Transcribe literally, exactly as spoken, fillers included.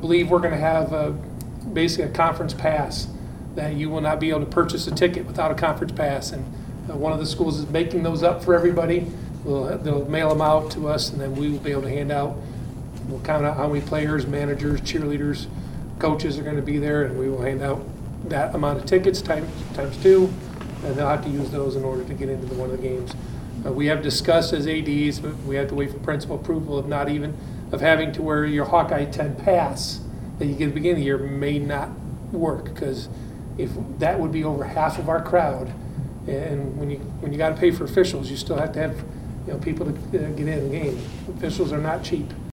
believe we're going to have uh, basically a conference pass, that you will not be able to purchase a ticket without a conference pass. And uh, one of the schools is making those up for everybody. We'll, they'll mail them out to us, and then we will be able to hand out, we'll count out how many players, managers, cheerleaders, coaches are going to be there, and we will hand out that amount of tickets times, times two, and they'll have to use those in order to get into the, one of the games. Uh, we have discussed as A Ds, but we have to wait for principal approval of not even, of having to where your Hawkeye ten pass that you get at the beginning of the year may not work, because if that would be over half of our crowd, and when you when you got to pay for officials, you still have to have, you know, people to uh, get in the game. Officials are not cheap.